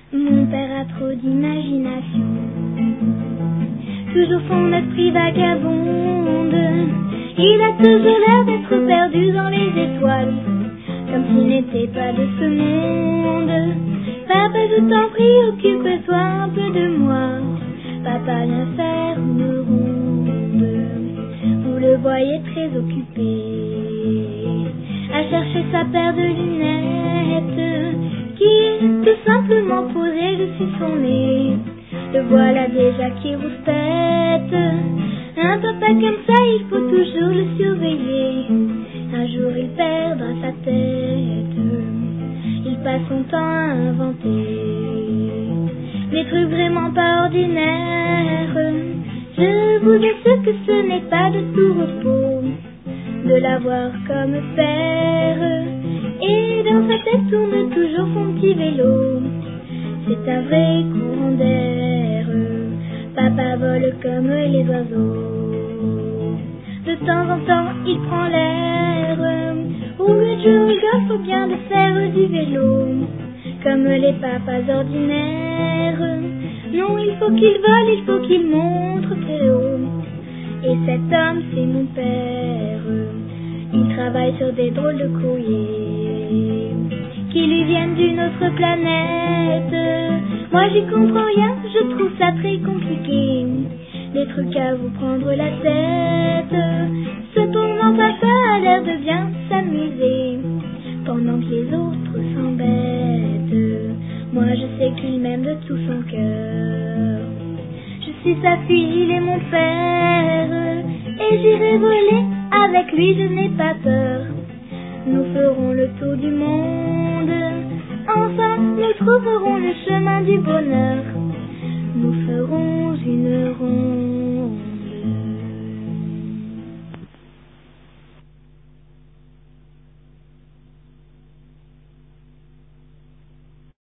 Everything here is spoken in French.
Mon père a trop d'imagination, toujours son esprit vagabonde. Il a toujours l'air d'être perdu dans les étoiles, comme s'il n'était pas de ce monde. Papa, je t'en prie, occupe-toi un peu de moi. Papa vient faire une ronde. Vous le voyez très occupé à chercher sa paire de lunettes, qui tout simplement posée dessus son nez. Le voilà déjà qui rouspète. Un papa comme ça, il faut toujours le surveiller. Un jour il perdra sa tête. Il passe son temps à inventer des trucs vraiment pas ordinaires. Je vous assure que ce n'est pas de tout repos de l'avoir comme père. Et dans sa tête tourne toujours son petit vélo. C'est un vrai courant d'air. Papa vole comme les oiseaux. De temps en temps il prend l'air. Ou un jour il offre bien de faire du vélo, comme les papas ordinaires. Non, il faut qu'il vole, il faut qu'il montre très haut. Et cet homme c'est mon père. Il travaille sur des drôles de courriers qui lui viennent d'une autre planète. Moi j'y comprends rien, je trouve ça très compliqué. Des trucs à vous prendre la tête. Cependant papa a l'air de bien s'amuser, pendant que les autres s'embêtent. Moi je sais qu'il m'aime de tout son cœur. Je suis sa fille, il est mon père, et j'irai voler avec lui, je n'ai pas peur. Nous ferons le tour du monde, enfin nous trouverons le chemin du bonheur.